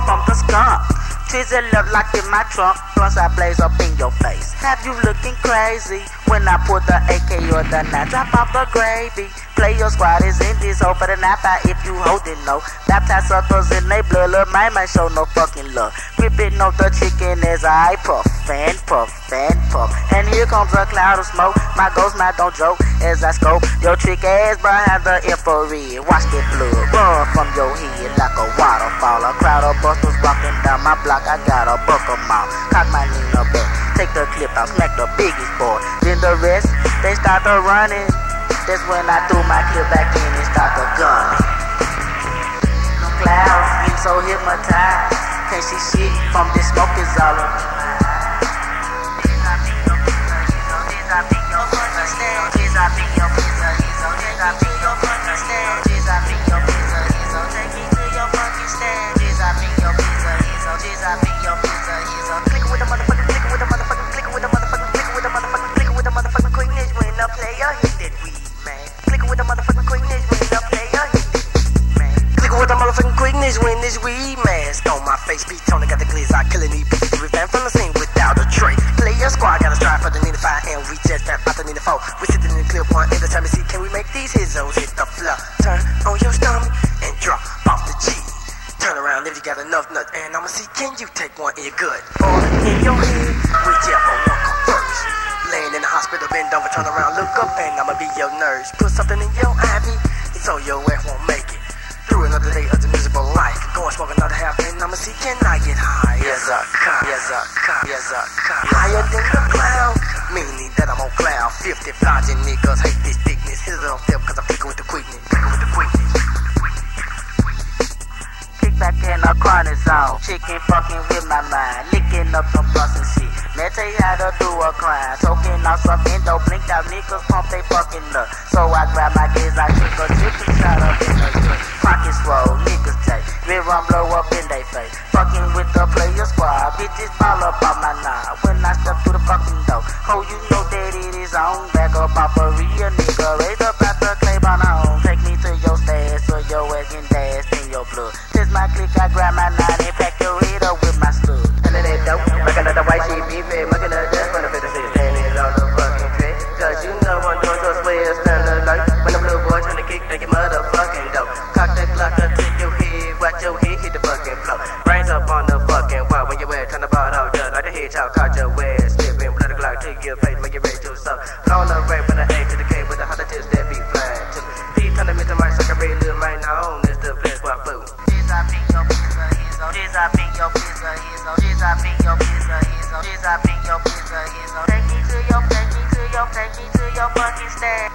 from the skunk. Twizzle up locked in my trunk, plus I blaze up in your face. Have you looking crazy when I put the AK or the 9? Drop off the gravy. Play your squad is in this hole for the nap out if you holding no. Baptized suckers in they blood, lil' man might show no fucking love. Gripping on the chicken as I puff and puff and puff. And here comes a cloud of smoke. My ghost mouth don't joke as I scope your trick ass behind the infrared. Watch that blood run from your head like a waterfall. A crowd of busters walking down my block. I got a buck 'em out. Cock my Nina back, take the clip out, smack the biggest boy. Then the rest, they start to running. That's when I threw my clip back in and start to gunning. The clouds get so hypnotized, can't see shit from this smoke is all of me. When this weed mask on my face, beat Tony got the glizz, I killing these bitches, revamp from the scene without a tray. Player squad got a stride for the Nina 5, and we just vamp out the Nina 4. We sitting in the clear point, every time we see, can we make these hit zones hit the floor? Turn on your stomach and drop off the G. Turn around if you got enough nuts, and I'ma see, can you take one in your gut or in your head? Whichever one come first. Laying in the hospital, bend over, turn around, look up, and I'ma be your nurse. Put something in your IV, so your ass won't make it. Through another day of the miserable life, go and smoke another half, and I'ma see, can I get high? Yes, I can. Yes, I can. Yes, I can. Higher than the cloud, meaning that I'm on cloud 50. Flogging niggas hate this thickness. Hit it off there cause I'm flicking with the quickness. Kick back in a chronic zone, chicken fucking with my mind, licking up some bus and shit. Let tell you how to do a crime, soaking out some endo, blinked out niggas pump they fucking up. So I grab my kids, I took a chicken shot up in the gut. Pockets swole, niggas take, red rum blow up in they face. Fucking with the player squad, bitches fall up on my knob. When I step through the fucking door, oh you know that it is on. Back up off a real nigga, raised up at the Claiborne home. Take me to your stash, so your ass can dash in your blood. Test my click, I grab my 9 and pack your head up with my stud. And then they dope, looking at the white sheep, beef it, mucking her just when the 56 standing on the fucking track. Cause you know I'm doing so swear, stand alert. When them little boys trying to kick, they get motherfucking dope. Cock that clock until your head, watch your head hit the fucking floor. Brains up on the fucking wall when your ass turn the ball out just like the hedgehog caught your ass. Slipping blood clock to your face when you're ready to suck. On the rape with the A to the K with the 100 tips that be flying too. These turn them into my sucker, ready little man on this the place where I flew. I bring your pizza, he's on. I bring your pizza, he's on. I bring your pizza, he's on. I bring your pizza, he's on. Take me to your fucking stand.